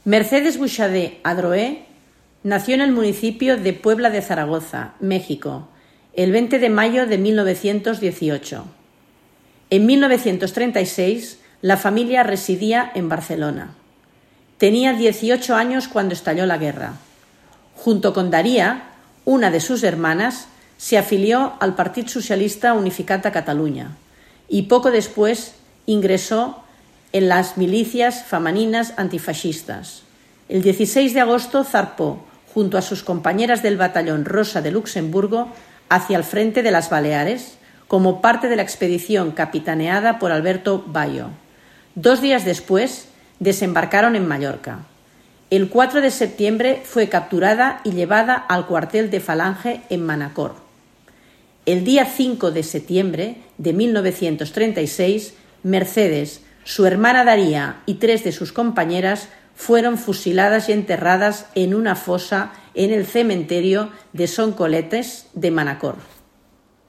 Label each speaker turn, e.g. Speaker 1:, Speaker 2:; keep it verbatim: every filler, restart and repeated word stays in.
Speaker 1: Mercedes Buxadé Adroé nació en el municipio de Puebla de Zaragoza, México, el veinte de mayo de mil novecientos dieciocho. En mil novecientos treinta y seis, la familia residía en Barcelona. Tenía dieciocho años cuando estalló la guerra. Junto con Daria, una de sus hermanas, se afilió al Partit Socialista Unificat de Catalunya y poco después ingresó en las milicias femeninas antifascistas. El dieciséis de agosto zarpó, junto a sus compañeras del batallón Rosa de Luxemburgo, hacia el frente de las Baleares, como parte de la expedición capitaneada por Alberto Bayo. Dos días después, desembarcaron en Mallorca. El cuatro de septiembre fue capturada y llevada al cuartel de Falange en Manacor. El día cinco de septiembre de mil novecientos treinta y seis, Mercedes, su hermana Daria y tres de sus compañeras fueron fusiladas y enterradas en una fosa en el cementerio de Son Coletes de Manacor.